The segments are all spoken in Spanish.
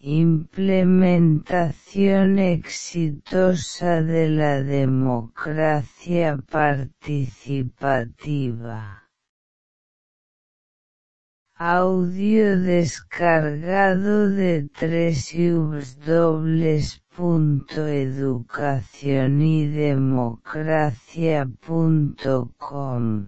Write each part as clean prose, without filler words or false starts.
Implementación exitosa de la democracia participativa. Audio descargado de www.educacionydemocracia.com.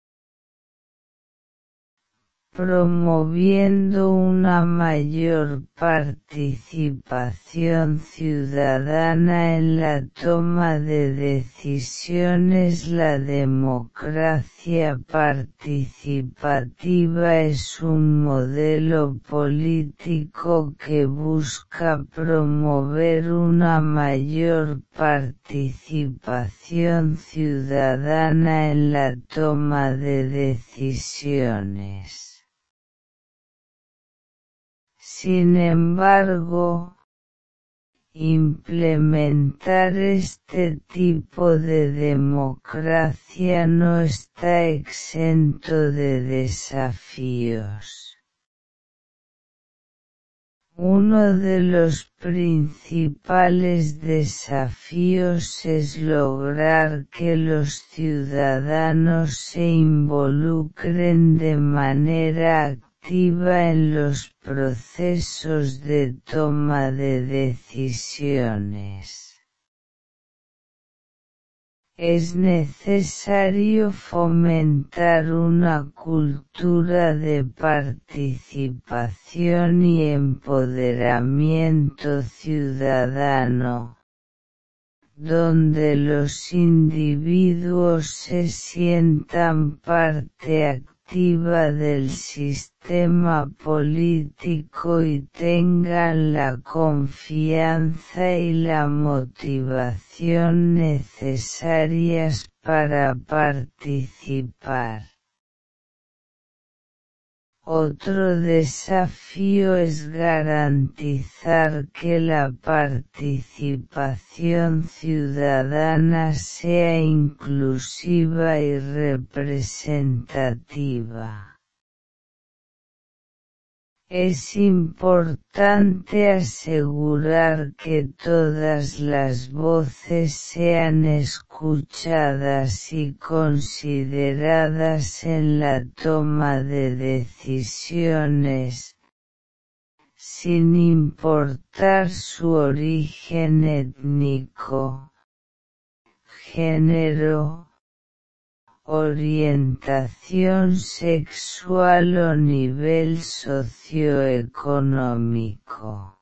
Promoviendo una mayor participación ciudadana en la toma de decisiones. La democracia participativa es un modelo político que busca promover una mayor participación ciudadana en la toma de decisiones. Sin embargo, implementar este tipo de democracia no está exento de desafíos. Uno de los principales desafíos es lograr que los ciudadanos se involucren de manera activa en los procesos de toma de decisiones. Es necesario fomentar una cultura de participación y empoderamiento ciudadano, donde los individuos se sientan parte activa del sistema político y tengan la confianza y la motivación necesarias para participar. Otro desafío es garantizar que la participación ciudadana sea inclusiva y representativa. Es importante asegurar que todas las voces sean escuchadas y consideradas en la toma de decisiones, sin importar su origen étnico, género, orientación sexual o nivel socioeconómico.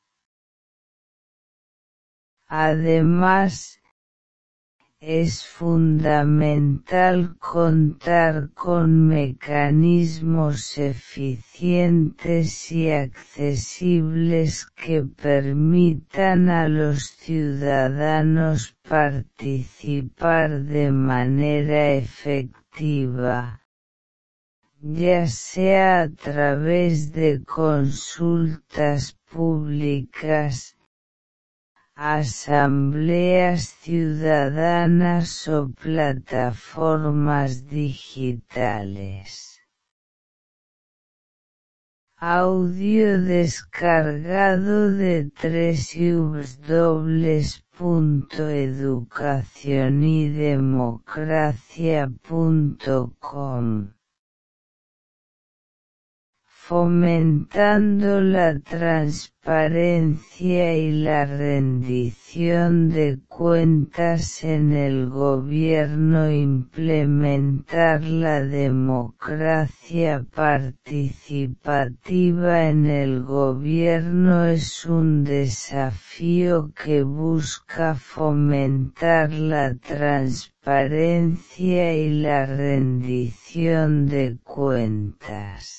Además, es fundamental contar con mecanismos eficientes y accesibles que permitan a los ciudadanos participar de manera efectiva, ya sea a través de consultas públicas, asambleas ciudadanas o plataformas digitales. Audio descargado de www.educacionydemocracia.com. Fomentando la transparencia y la rendición de cuentas en el gobierno. Implementar la democracia participativa en el gobierno es un desafío que busca fomentar la transparencia y la rendición de cuentas.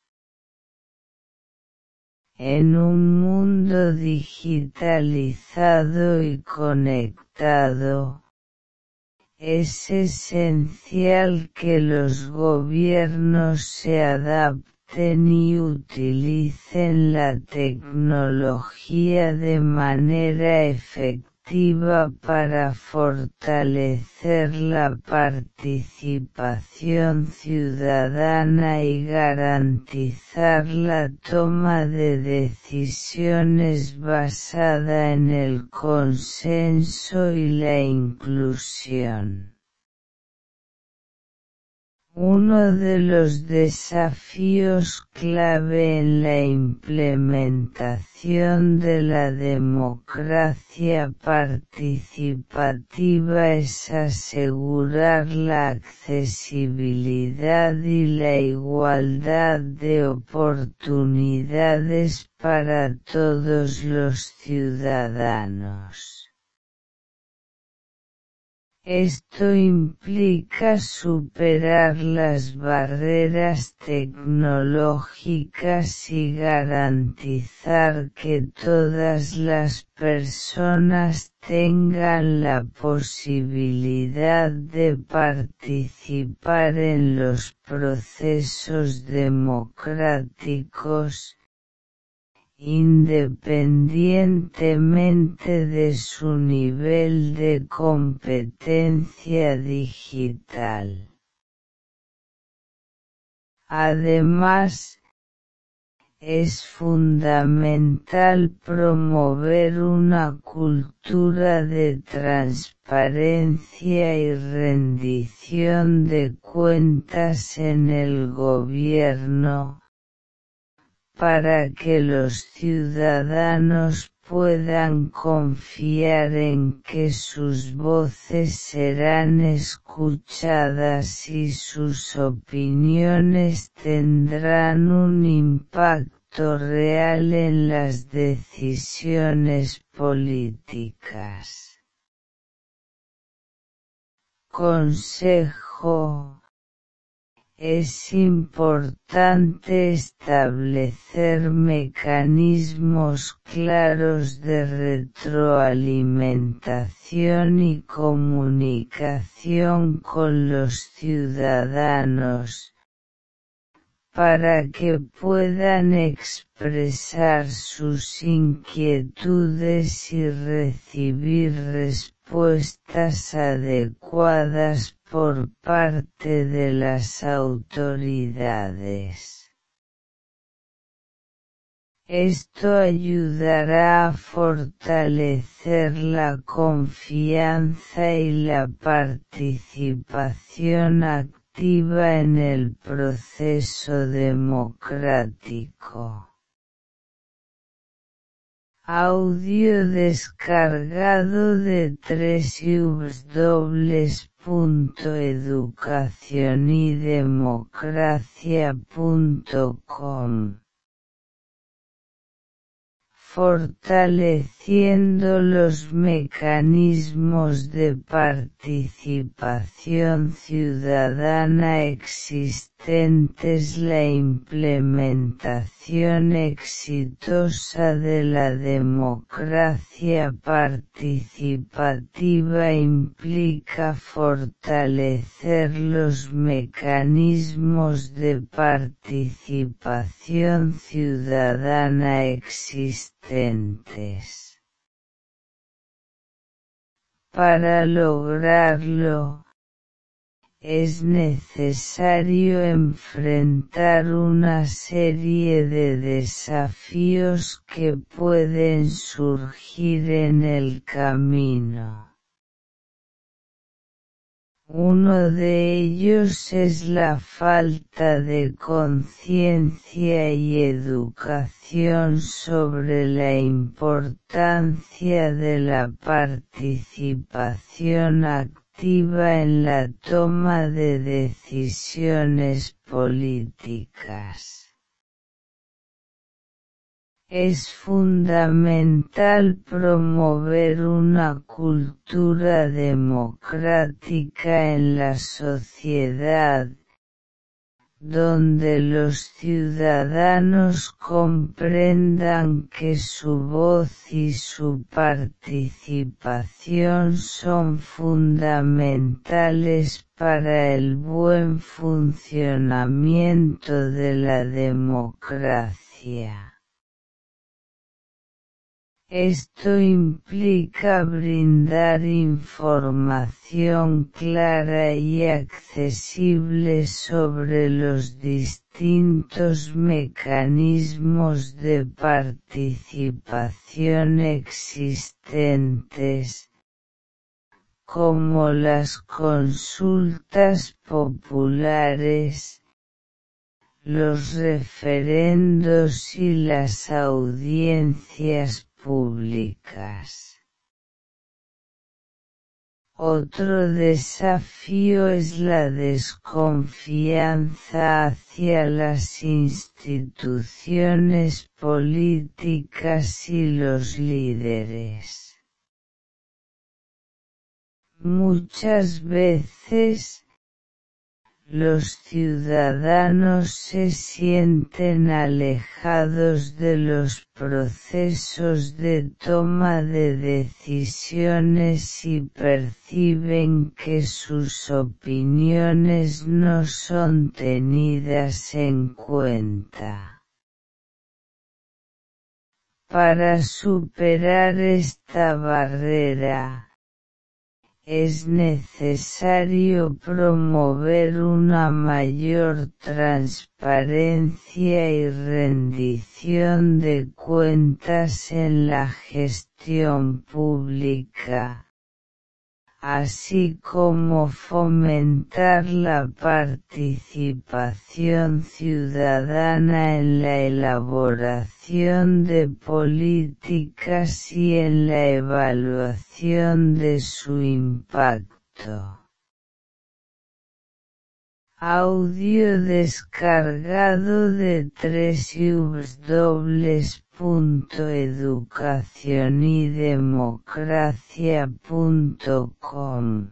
En un mundo digitalizado y conectado, es esencial que los gobiernos se adapten y utilicen la tecnología de manera efectiva activa para fortalecer la participación ciudadana y garantizar la toma de decisiones basada en el consenso y la inclusión. Uno de los desafíos clave en la implementación de la democracia participativa es asegurar la accesibilidad y la igualdad de oportunidades para todos los ciudadanos. Esto implica superar las barreras tecnológicas y garantizar que todas las personas tengan la posibilidad de participar en los procesos democráticos, independientemente de su nivel de competencia digital. Además, es fundamental promover una cultura de transparencia y rendición de cuentas en el gobierno, para que los ciudadanos puedan confiar en que sus voces serán escuchadas y sus opiniones tendrán un impacto real en las decisiones políticas. Consejo: es importante establecer mecanismos claros de retroalimentación y comunicación con los ciudadanos, para que puedan expresar sus inquietudes y recibir respuestas adecuadas por parte de las autoridades. Esto ayudará a fortalecer la confianza y la participación activa en el proceso democrático. Audio descargado de www.educacionydemocracia.com. Fortaleciendo los mecanismos de participación ciudadana existentes. La implementación exitosa de la democracia participativa implica fortalecer los mecanismos de participación ciudadana existentes. Para lograrlo, es necesario enfrentar una serie de desafíos que pueden surgir en el camino. Uno de ellos es la falta de conciencia y educación sobre la importancia de la participación activa en la toma de decisiones políticas. Es fundamental promover una cultura democrática en la sociedad, donde los ciudadanos comprendan que su voz y su participación son fundamentales para el buen funcionamiento de la democracia. Esto implica brindar información clara y accesible sobre los distintos mecanismos de participación existentes, como las consultas populares, los referendos y las audiencias públicas. Otro desafío es la desconfianza hacia las instituciones políticas y los líderes. Muchas veces, los ciudadanos se sienten alejados de los procesos de toma de decisiones y perciben que sus opiniones no son tenidas en cuenta. Para superar esta barrera, es necesario promover una mayor transparencia y rendición de cuentas en la gestión pública, así como fomentar la participación ciudadana en la elaboración de políticas y en la evaluación de su impacto. Audio descargado de www.educacionydemocracia.com.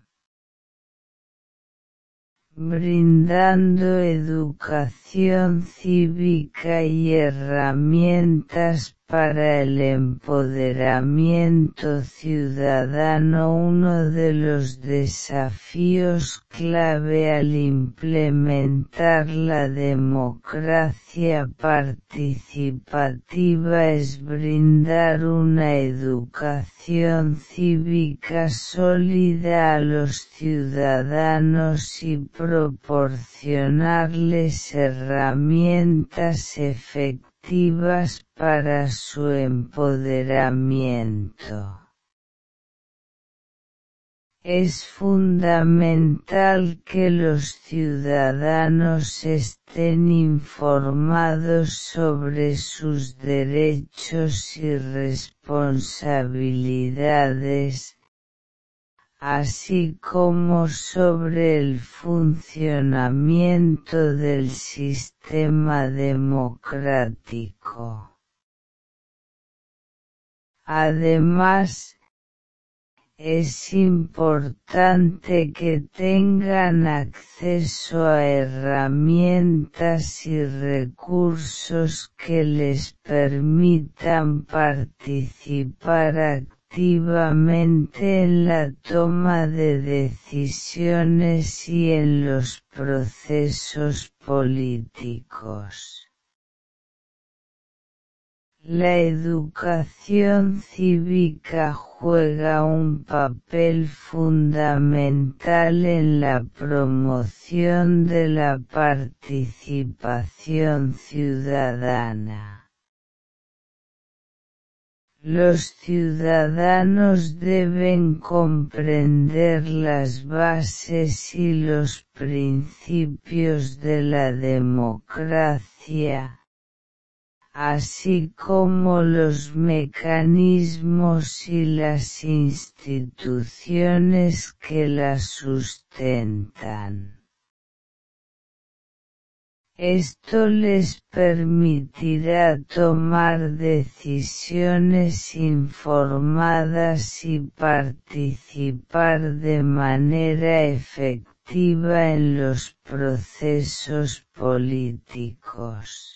Brindando educación cívica y herramientas para el empoderamiento ciudadano. Uno de los desafíos clave al implementar la democracia participativa es brindar una educación cívica sólida a los ciudadanos y proporcionarles herramientas efectivas para su empoderamiento. Es fundamental que los ciudadanos estén informados sobre sus derechos y responsabilidades, así como sobre el funcionamiento del sistema democrático. Además, es importante que tengan acceso a herramientas y recursos que les permitan participar activamente en la toma de decisiones y en los procesos políticos. La educación cívica juega un papel fundamental en la promoción de la participación ciudadana. Los ciudadanos deben comprender las bases y los principios de la democracia, así como los mecanismos y las instituciones que la sustentan. Esto les permitirá tomar decisiones informadas y participar de manera efectiva en los procesos políticos.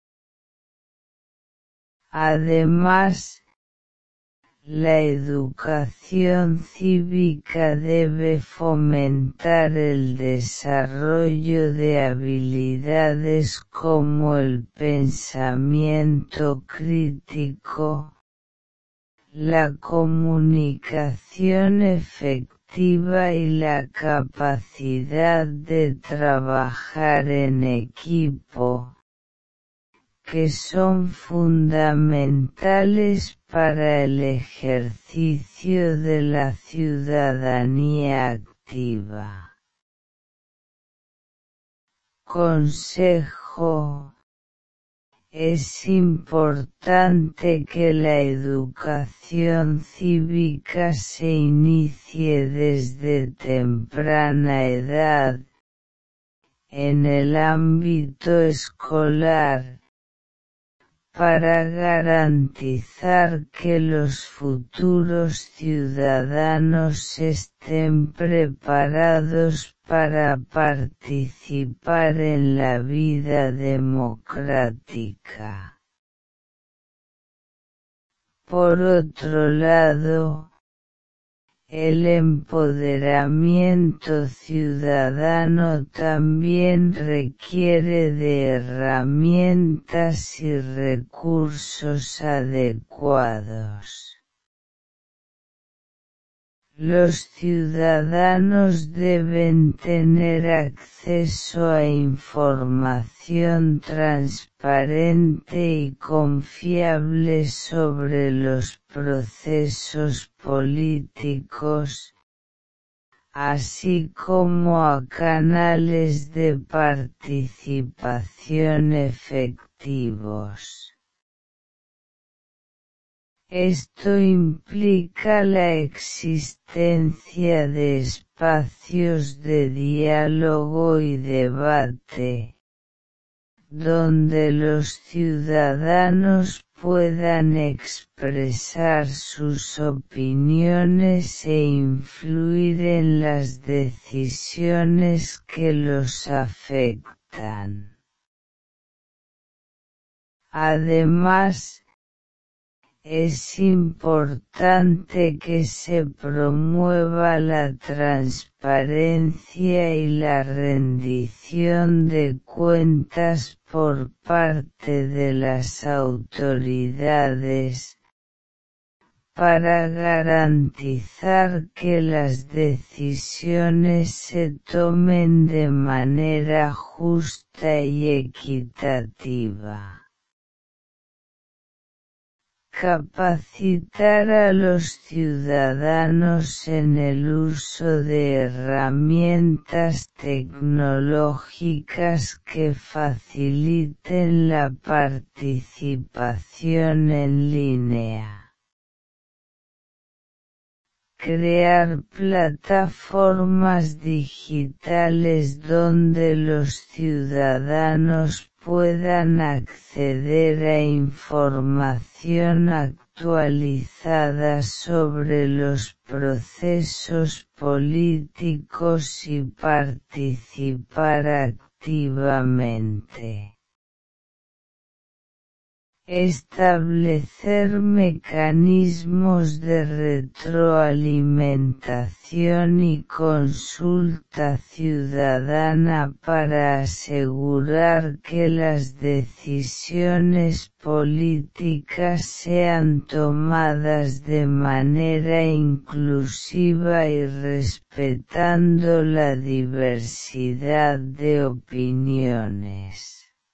Además, la educación cívica debe fomentar el desarrollo de habilidades como el pensamiento crítico, la comunicación efectiva y la capacidad de trabajar en equipo, que son fundamentales para el ejercicio de la ciudadanía activa. Consejo: es importante que la educación cívica se inicie desde temprana edad, en el ámbito escolar, para garantizar que los futuros ciudadanos estén preparados para participar en la vida democrática. Por otro lado, el empoderamiento ciudadano también requiere de herramientas y recursos adecuados. Los ciudadanos deben tener acceso a información transparente y confiable sobre los procesos políticos, así como a canales de participación efectivos. Esto implica la existencia de espacios de diálogo y debate, donde los ciudadanos puedan expresar sus opiniones e influir en las decisiones que los afectan. Además, es importante que se promueva la transparencia y la rendición de cuentas por parte de las autoridades, para garantizar que las decisiones se tomen de manera justa y equitativa. Capacitar a los ciudadanos en el uso de herramientas tecnológicas que faciliten la participación en línea. Crear plataformas digitales donde los ciudadanos puedan acceder a información actualizada sobre los procesos políticos y participar activamente. Establecer mecanismos de retroalimentación y consulta ciudadana para asegurar que las decisiones políticas sean tomadas de manera inclusiva y respetando la diversidad de opiniones.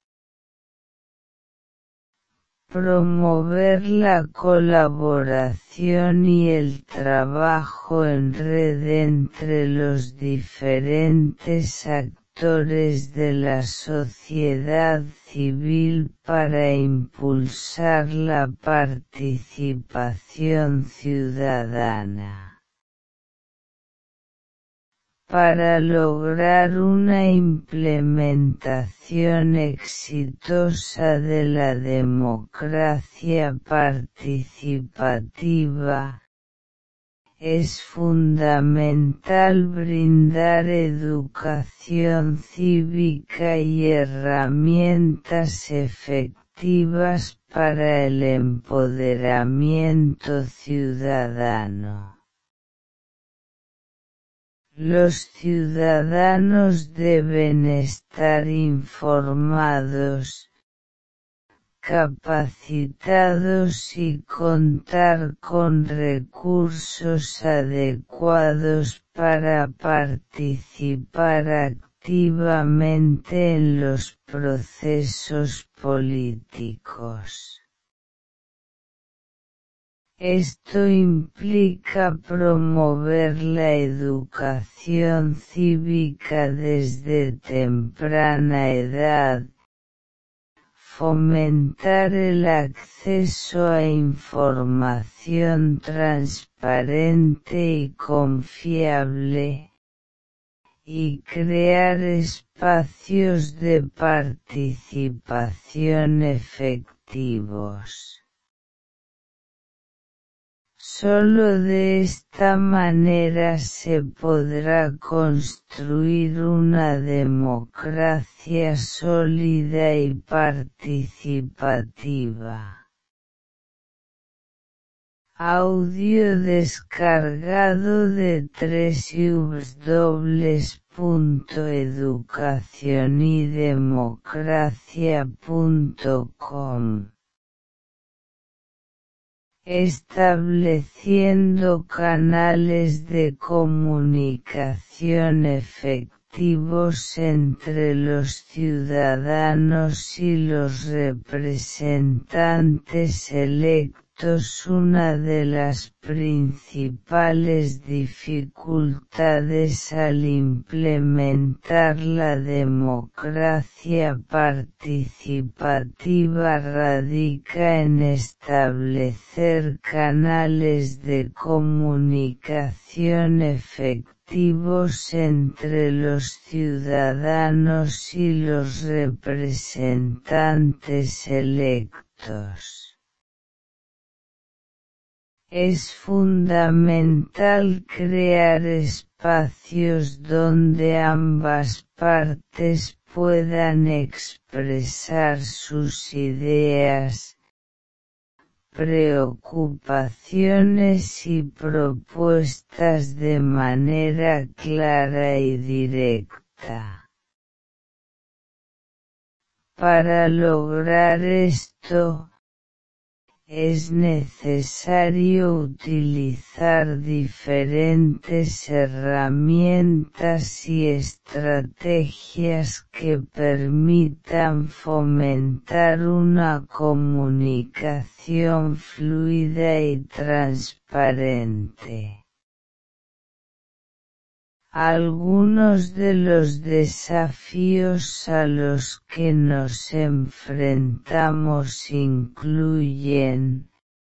Promover la colaboración y el trabajo en red entre los diferentes actores de la sociedad civil para impulsar la participación ciudadana. Para lograr una implementación exitosa de la democracia participativa, es fundamental brindar educación cívica y herramientas efectivas para el empoderamiento ciudadano. Los ciudadanos deben estar informados, capacitados y contar con recursos adecuados para participar activamente en los procesos políticos. Esto implica promover la educación cívica desde temprana edad, fomentar el acceso a información transparente y confiable, y crear espacios de participación efectivos. Solo de esta manera se podrá construir una democracia sólida y participativa. Audio descargado de www.educacionydemocracia.com. Estableciendo canales de comunicación efectivos entre los ciudadanos y los representantes electos. Una de las principales dificultades al implementar la democracia participativa radica en establecer canales de comunicación efectivos entre los ciudadanos y los representantes electos. Es fundamental crear espacios donde ambas partes puedan expresar sus ideas, preocupaciones y propuestas de manera clara y directa. Para lograr esto, es necesario utilizar diferentes herramientas y estrategias que permitan fomentar una comunicación fluida y transparente. Algunos de los desafíos a los que nos enfrentamos incluyen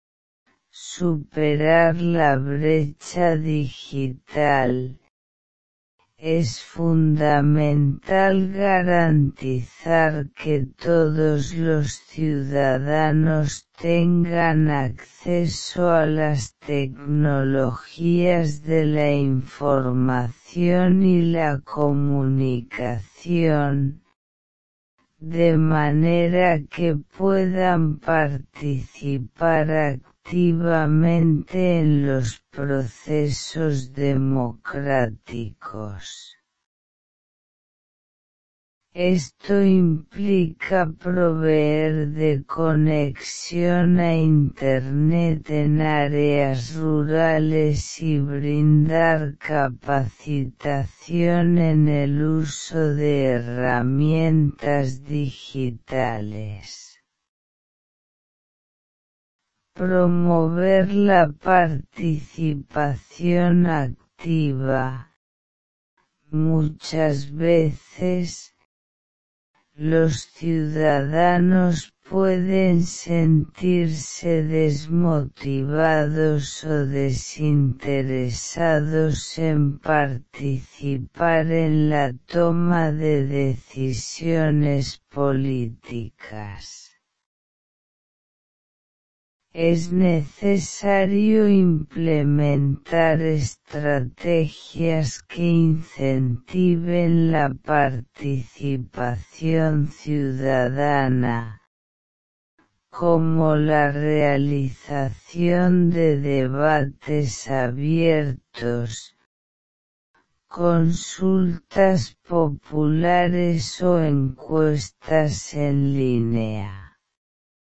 superar la brecha digital. Es fundamental garantizar que todos los ciudadanos tengan acceso a las tecnologías de la información y la comunicación, de manera que puedan participar activamente en los procesos democráticos. Esto implica proveer de conexión a Internet en áreas rurales y brindar capacitación en el uso de herramientas digitales. Promover la participación activa. Muchas veces, los ciudadanos pueden sentirse desmotivados o desinteresados en participar en la toma de decisiones políticas. Es necesario implementar estrategias que incentiven la participación ciudadana, como la realización de debates abiertos, consultas populares o encuestas en línea.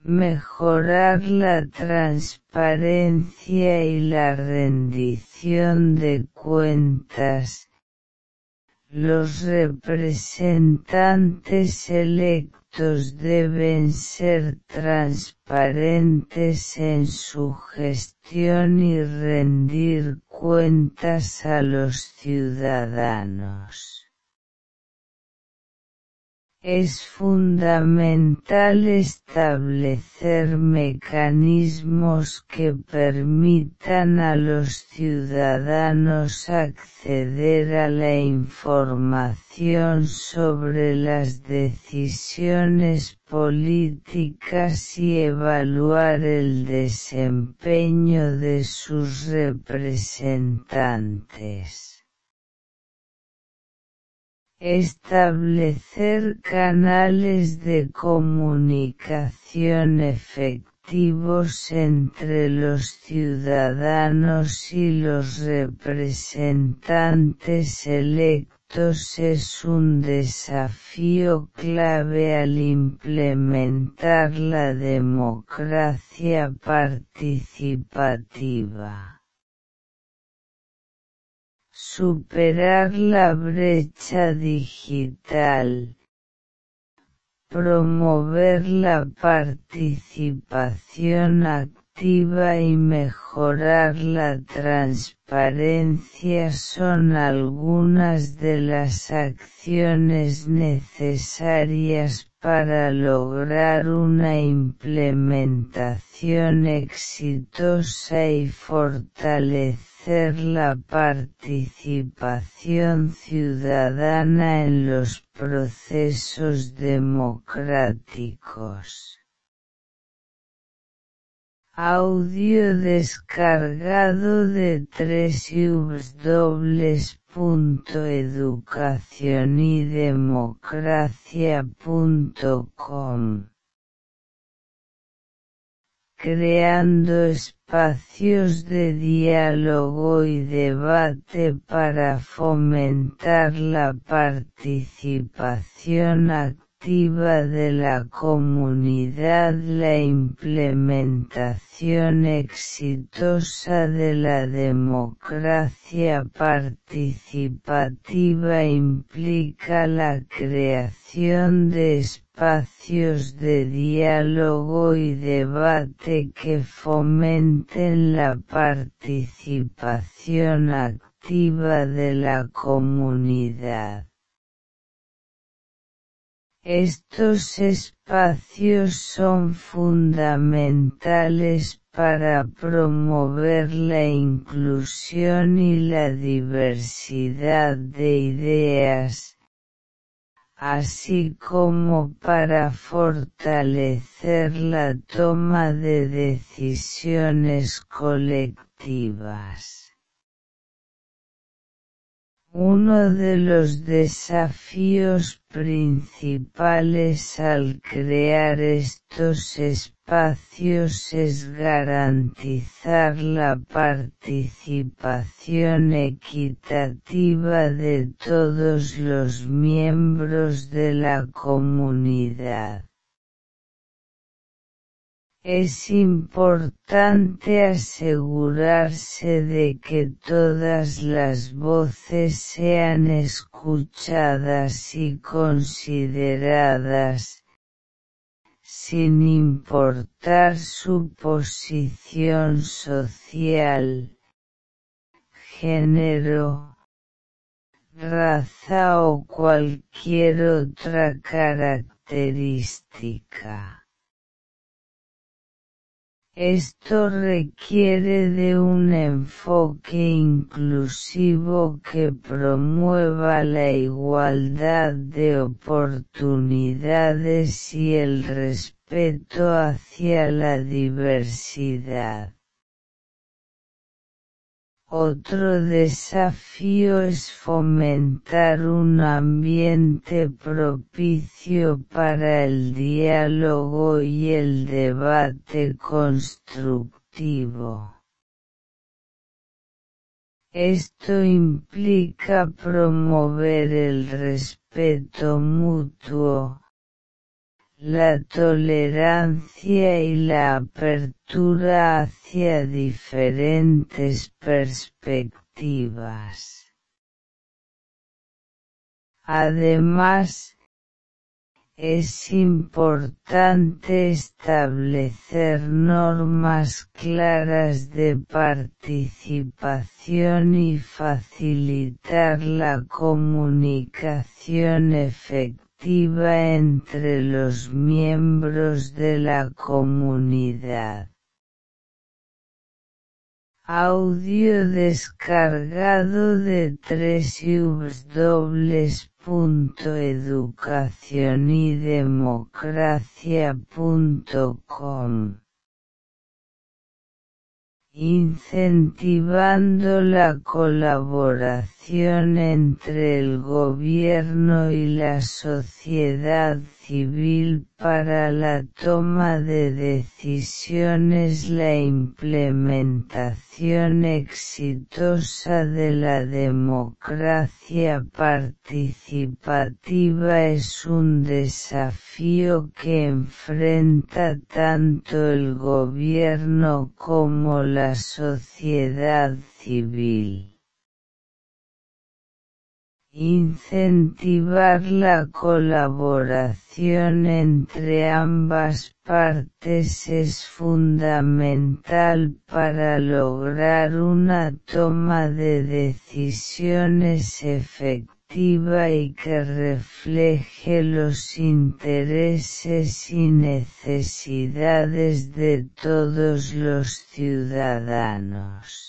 mejorar la transparencia y la rendición de cuentas. Los representantes electos deben ser transparentes en su gestión y rendir cuentas a los ciudadanos. Es fundamental establecer mecanismos que permitan a los ciudadanos acceder a la información sobre las decisiones políticas y evaluar el desempeño de sus representantes. Establecer canales de comunicación efectivos entre los ciudadanos y los representantes electos es un desafío clave al implementar la democracia participativa. Superar la brecha digital. Promover la participación activa y mejorar la transparencia son algunas de las acciones necesarias para lograr una implementación exitosa y fortalecer la participación ciudadana en los procesos democráticos. Audio descargado de www.educacionydemocracia.com. Creando espacios de diálogo y debate para fomentar la participación activa de la comunidad. La implementación exitosa de la democracia participativa implica la creación de espacios de diálogo y debate que fomenten la participación activa de la comunidad. Estos espacios son fundamentales para promover la inclusión y la diversidad de ideas, así como para fortalecer la toma de decisiones colectivas. Uno de los desafíos principales al crear estos espacios es garantizar la participación equitativa de todos los miembros de la comunidad. Es importante asegurarse de que todas las voces sean escuchadas y consideradas, sin importar su posición social, género, raza o cualquier otra característica. Esto requiere de un enfoque inclusivo que promueva la igualdad de oportunidades y el respeto hacia la diversidad. Otro desafío es fomentar un ambiente propicio para el diálogo y el debate constructivo. Esto implica promover el respeto mutuo, la tolerancia y la apertura hacia diferentes perspectivas. Además, es importante establecer normas claras de participación y facilitar la comunicación efectiva entre los miembros de la comunidad. Audio descargado de www.educacionydemocracia.com. Incentivando la colaboración entre el gobierno y la sociedad civil para la toma de decisiones. La implementación exitosa de la democracia participativa es un desafío que enfrenta tanto el gobierno como la sociedad civil. Incentivar la colaboración entre ambas partes es fundamental para lograr una toma de decisiones efectiva y que refleje los intereses y necesidades de todos los ciudadanos.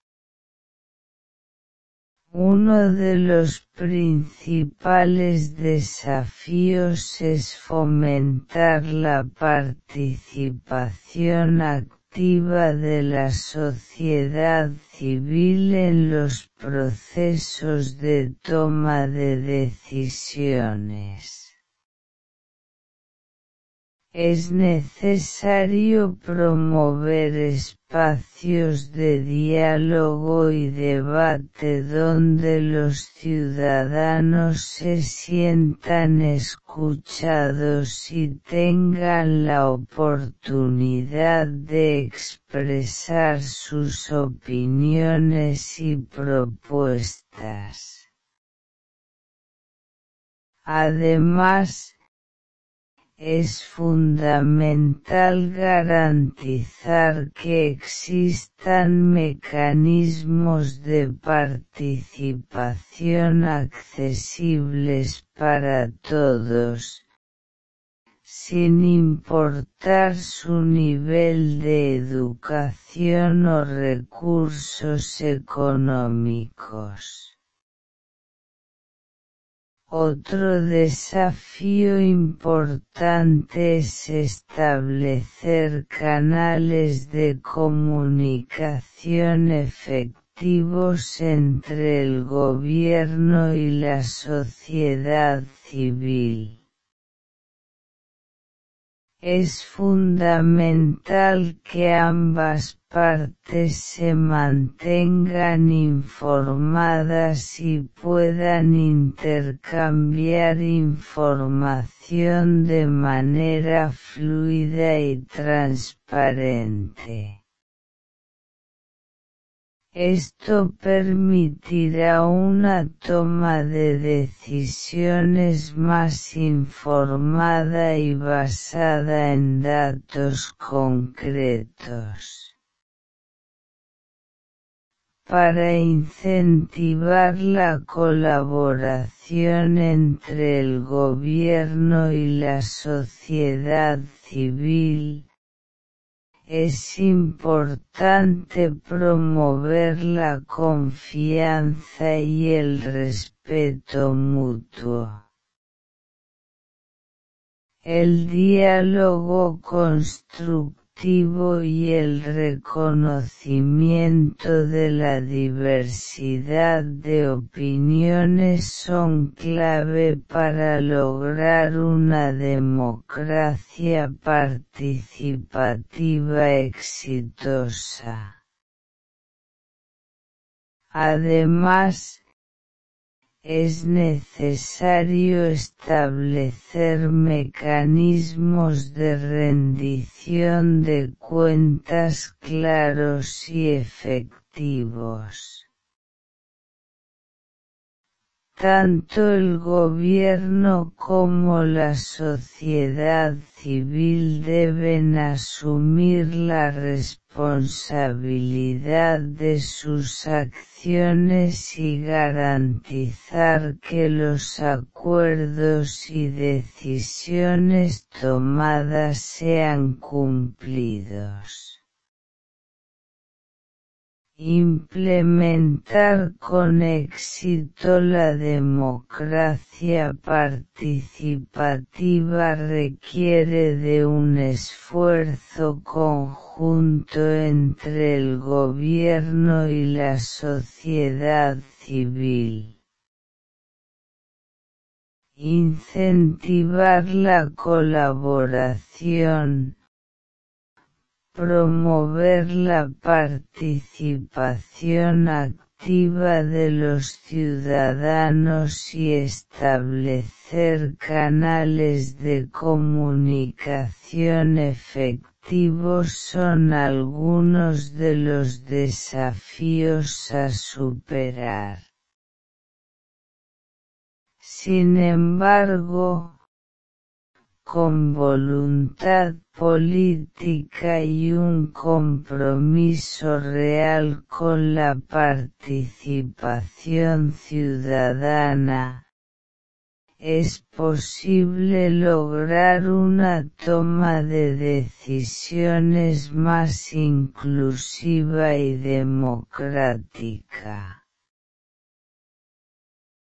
Uno de los principales desafíos es fomentar la participación activa de la sociedad civil en los procesos de toma de decisiones. Es necesario promover espacios de diálogo y debate donde los ciudadanos se sientan escuchados y tengan la oportunidad de expresar sus opiniones y propuestas. Además, es fundamental garantizar que existan mecanismos de participación accesibles para todos, sin importar su nivel de educación o recursos económicos. Otro desafío importante es establecer canales de comunicación efectivos entre el gobierno y la sociedad civil. Es fundamental que ambas partes se mantengan informadas y puedan intercambiar información de manera fluida y transparente. Esto permitirá una toma de decisiones más informada y basada en datos concretos. Para incentivar la colaboración entre el gobierno y la sociedad civil, es importante promover la confianza y el respeto mutuo. El diálogo constructivo y el reconocimiento de la diversidad de opiniones son clave para lograr una democracia participativa exitosa. Además, es necesario establecer mecanismos de rendición de cuentas claros y efectivos. Tanto el gobierno como la sociedad civil deben asumir la responsabilidad de sus acciones y garantizar que los acuerdos y decisiones tomadas sean cumplidos. Implementar con éxito la democracia participativa requiere de un esfuerzo conjunto entre el gobierno y la sociedad civil. Incentivar la colaboración, promover la participación activa de los ciudadanos y establecer canales de comunicación efectivos son algunos de los desafíos a superar. Sin embargo, con voluntad política y un compromiso real con la participación ciudadana, es posible lograr una toma de decisiones más inclusiva y democrática.